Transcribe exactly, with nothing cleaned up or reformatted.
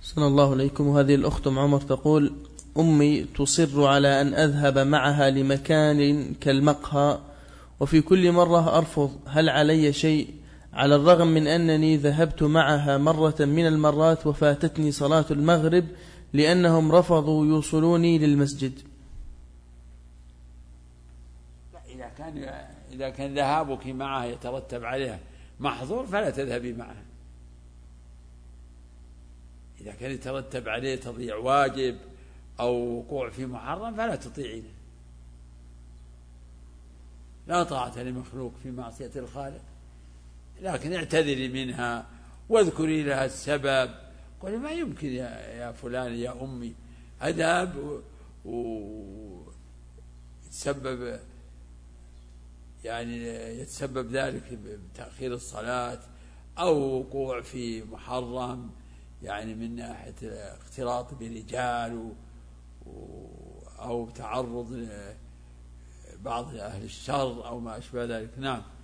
أحسن الله إليكم. هذه الأخت أم عمر تقول: أمي تصر على أن أذهب معها لمكان كالمقهى، وفي كل مرة أرفض، هل علي شيء؟ على الرغم من أنني ذهبت معها مرة من المرات وفاتتني صلاة المغرب لأنهم رفضوا يوصلوني للمسجد. إذا كان إذا كان ذهابك معها يترتب عليها محظور فلا تذهبي معها. إذا كان يترتب عليه تضييع واجب أو وقوع في محرم فلا تطيعينه. لا طاعة لمخلوق في معصية الخالق، لكن اعتذري منها واذكري لها السبب. قولي: ما يمكن يا, يا فلان يا أمي أذهب ويتسبب يعني يتسبب ذلك بتأخير الصلاة أو وقوع في محرم، يعني من ناحية اختلاط برجال أو تعرض لبعض أهل الشر أو ما أشبه ذلك. نعم.